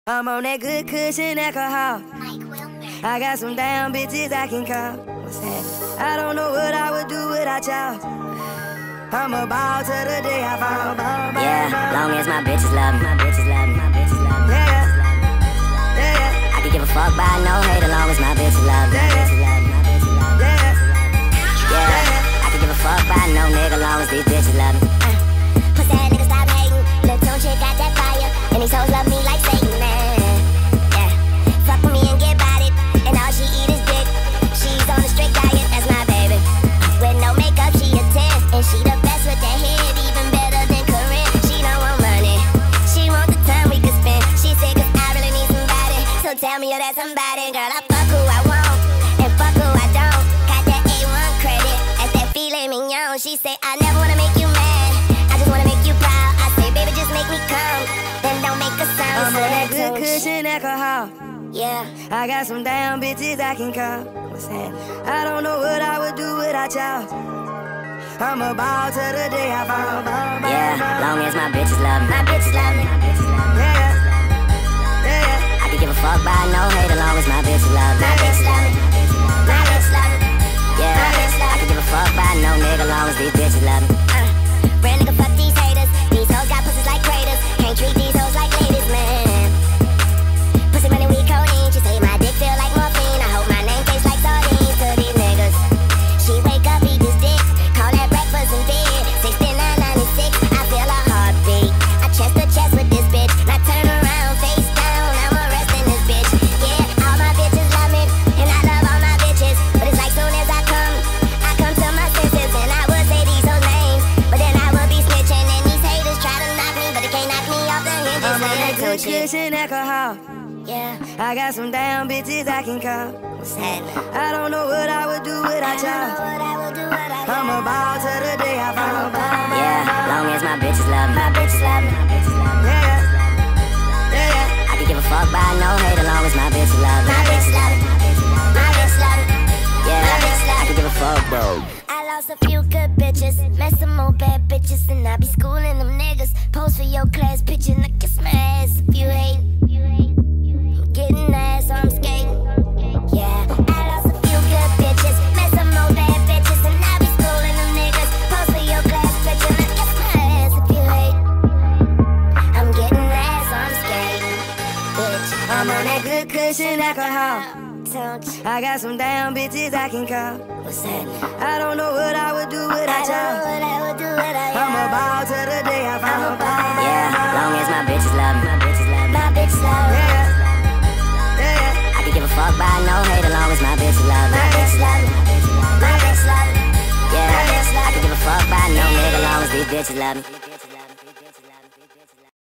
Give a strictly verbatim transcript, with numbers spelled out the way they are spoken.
I'm on that good cushion alcohol. I got some damn bitches I can call. What's that? I don't know what I would do without y'all. I'm a ball to the day I fall. Ball, ball, yeah, ball. long as my bitches love me, my bitches love me, my bitches love me. Yeah, yeah, yeah. I can give a fuck by no hate as long as my bitches love me, my Yeah. bitches love me, my bitches love me. Yeah, Yeah, I can give a fuck by no nigga long as these bitches love me. Uh, pussy that nigga stop hating. Lil' Tune chick got that fire, and these hoes love me like Satan, man. Yeah, fuck with me and get bodied, and all she eat is dick. She's on a strict diet, that's my baby. With no makeup, she a ten, and she the best with that head, even better than Corinne. She don't want money, she want the time we could spend. She said 'cause I really need somebody, so tell me you're that somebody. Girl, I fuck who I want, and fuck who I don't. Got that A one credit, that's that filet mignon. She say I never wanna make you mad, I just wanna make you proud. I say baby just make me come, then don't make a sound. I'm So on that that good Tune cushion alcohol. yeah. I got some damn bitches I can call. What's that? I don't know what I would do without y'all. I'm a ball to the day I fall. Ball, ball, Yeah, ball. long as my bitches love me, My bitches love me. my bitches love me. Yeah, yeah, I can give a fuck by no hate as long as my bitches love me. My bitches love me. My bitches love me. Yeah, I can give a fuck by no nigga long as these bitches love me. Uh, real nigga, fuck these haters. These hoes got pussies like craters. Can't treat these hoes like ladies, man. Pussy money, we codeine. She say my dick feel like morphine. I hope my name tastes like sardines to these niggas. She wake up, eat this dick. Call that breakfast in bed. sixty-nine ninety-six, I feel a heartbeat. I chest to chest with this bitch. Now turn around, face down. I'm arresting this bitch. Yeah, all my bitches love me, and I love all my bitches. But it's like soon as I come, I come to my senses, and I would say these hoes names, but then I would be snitching, and these haters try to knock me, but they can't knock me off the hinges. I'm on Man, that I good told you. cushion alcohol. Yeah, I got some damn bitches I can call. what's that? I don't know what I would do without I don't know y'all. what I would do without I'm a you. ball to the day I fall. Yeah, long as my bitches love me, My bitches love me. my bitches love me. Yeah, yeah, yeah. I can give a fuck by no hate as long as my bitches love me. My bitches love me. My bitches love me. Yeah, I can give a fuck, bro. I lost a few good bitches, met some more bad bitches, and I be schooling them niggas. Pose for your class picture, and I kiss my ass if you hate. Getting ass, so I'm skating. Yeah, I lost a few good bitches, met some more bad bitches, and I be schooling them niggas. Pose for your class picture, and I kiss my ass if you hate. I'm getting ass, so I'm skating. Bitch, I'm on that good cushion alcohol. touch. I got some damn bitches I can call. What's that? I don't know what I would do I without don't know y'all. what I would do without you. I'm a ball to the day I fall. I'm a ball. Yeah, long as my bitches love me, my bitches love me. My bitch love me. Yeah, yeah, I can give a fuck by no hate as long as my bitches love me. My bitch love me. My bitch love me. Yeah, I can give a fuck by no nigga long as these bitches love me.